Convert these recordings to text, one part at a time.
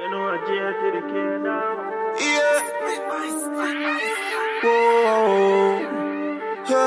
You know I J to the K now. Yeah. Whoa.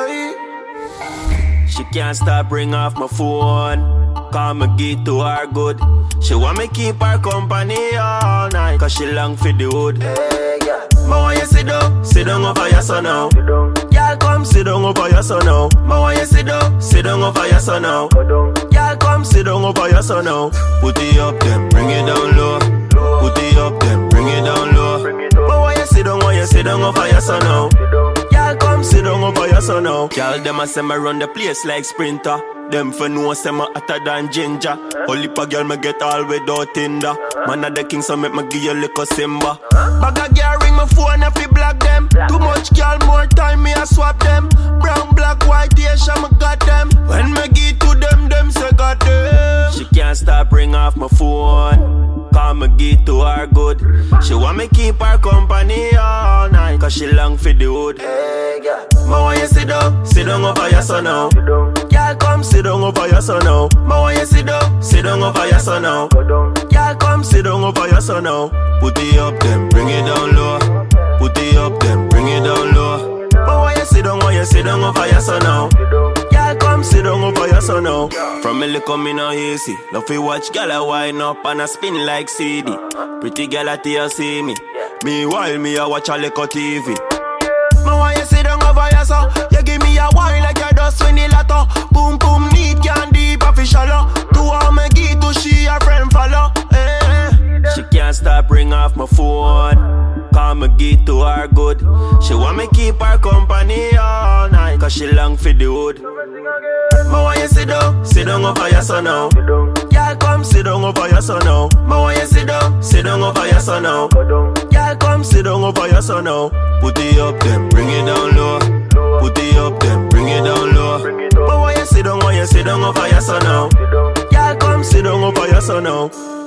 Hey. She can't stop ring off my phone. Call me get to her good. She want me keep her company all night, cause she long for the hood. Hey, yeah. Ma want you sit down over your son now. Y'all come sit down over your son now. Ma want you sit down over your son now. Y'all come sit down over your son now. Put it up then, bring it down low. Put it up then, bring it down low. Ma want you sit down over your son now. Y'all come sit down over your son now. Y'all them a send me run the place like sprinter. Them for no say me hotter than ginger. Only pa girl me get all without Tinder. Man of the king so make me give you little Simba. Bag a girl ring my phone if you block them. Too much girl more time me I swap them. Brown, black, white, Asian me got them. When me give to them, them say got them. She can't stop ring off my phone. Call me give to her good. She want me keep her company all night, cause she long for the hood. Hey, yeah. Ma want you sit down over your son now. Y'all come sit down over your son now. Ma want you sit down over your son now. Y'all come sit down over your son now. Put it up then, bring it down low. Put it up then, bring it down low. Ma want you sit down over your son now. Y'all come sit down over your son now. From me look me now easy. Love to watch gal a wind up and a spin like CD. Pretty gal at here see me. Meanwhile me a watch a little TV. Ma want you sit down over your son. You give me a wine like you just win the lotto. Boom boom neat can deep official. To all me give to she a friend follow. She can't stop ring off my phone. Call me get to her good. She want me keep her company all night, cause she long for the hood. Ma want you sit down over your son now. Y'all come sit down over your son now. Ma want you sit down over your son now. Y'all come sit down over your son now. Put it up then, bring it down low. Put it up then, bring it down low. Ma want you sit down over your son now. Y'all come sit down over your son now.